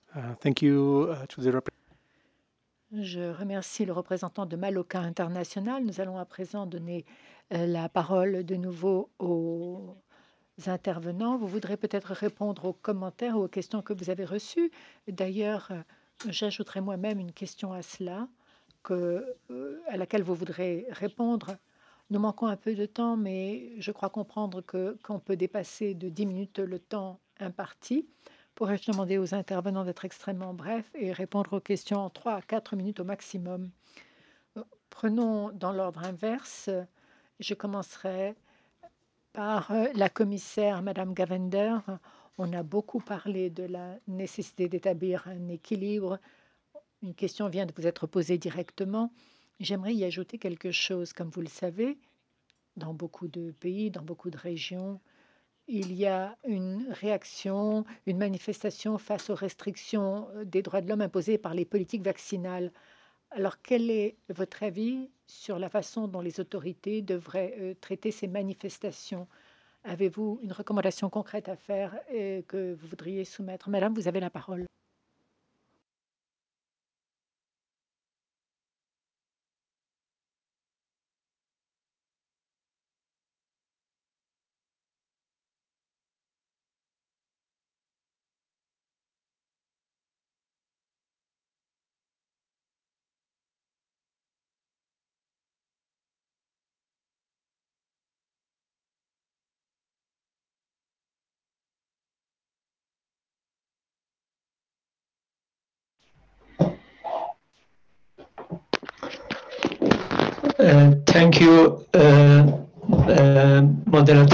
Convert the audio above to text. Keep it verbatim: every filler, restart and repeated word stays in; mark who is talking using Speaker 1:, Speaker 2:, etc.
Speaker 1: Uh, thank you uh, to the rep-
Speaker 2: Je remercie le représentant de Maloka International. Nous allons à présent donner euh, la parole de nouveau aux intervenants. Vous voudrez peut-être répondre aux commentaires ou aux questions que vous avez reçues. D'ailleurs, euh, j'ajouterai moi-même une question à cela que, euh, à laquelle vous voudrez répondre. Nous manquons un peu de temps, mais je crois comprendre que qu'on peut dépasser de dix minutes le temps imparti. Pourrais-je demander aux intervenants d'être extrêmement brefs et répondre aux questions en trois à quatre minutes au maximum? Euh, Prenons dans l'ordre inverse. Je commencerai par euh, la commissaire Madame Gavender. On a beaucoup parlé de la nécessité d'établir un équilibre. Une question vient de vous être posée directement. J'aimerais y ajouter quelque chose. Comme vous le savez, dans beaucoup de pays, dans beaucoup de régions, il y a une réaction, une manifestation face aux restrictions euh, des droits de l'homme imposées par les politiques vaccinales. Alors, quel est votre avis sur la façon dont les autorités devraient euh, traiter ces manifestations? Avez-vous une recommandation concrète à faire et que vous voudriez soumettre? Madame, vous avez la parole.
Speaker 3: Uh, thank you, uh, uh, moderator.